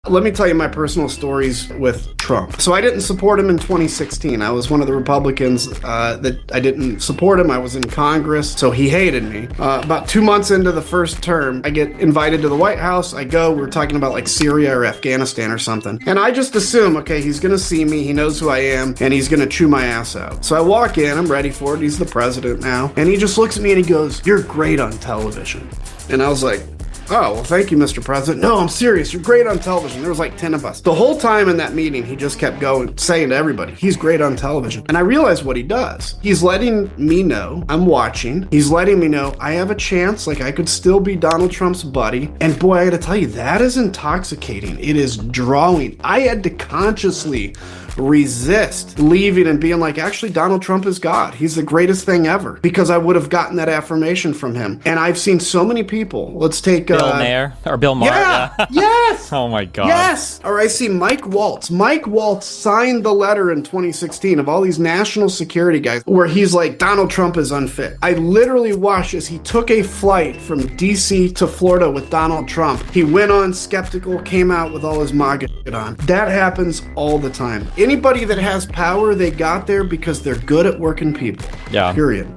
Let me tell you my personal stories with Trump. So I didn't support him in 2016. I was one of the Republicans that I didn't support him. I was in Congress, so he hated me. About 2 months into the first term, I get invited to the White House. I go, we're talking about like Syria or Afghanistan or something. And I just assume, okay, he's going to see me. He knows who I am, and he's going to chew my ass out. So I walk in, I'm ready for it. He's the president now. And he just looks at me and he goes, "You're great on television." And I was like, "Oh, well, thank you, Mr. President." "No, I'm serious. You're great on television." There was like 10 of us. The whole time in that meeting, he just kept going, saying to everybody, he's great on television. And I realized what he does. He's letting me know I'm watching. He's letting me know I have a chance. Like, I could still be Donald Trump's buddy. And boy, I gotta tell you, that is intoxicating. It is drawing. I had to consciously resist leaving and being like, actually, Donald Trump is God. He's the greatest thing ever, because I would have gotten that affirmation from him. And I've seen so many people. Let's take Bill Maher or Bill Maher. Yeah. Yes. Oh my God. Yes. Or I see Mike Waltz. Mike Waltz signed the letter in 2016 of all these national security guys where he's like, Donald Trump is unfit. I literally watched as he took a flight from DC to Florida with Donald Trump. He went on skeptical, came out with all his MAGA shit on. That happens all the time. Anybody that has power, they got there because they're good at working people. Yeah. Period.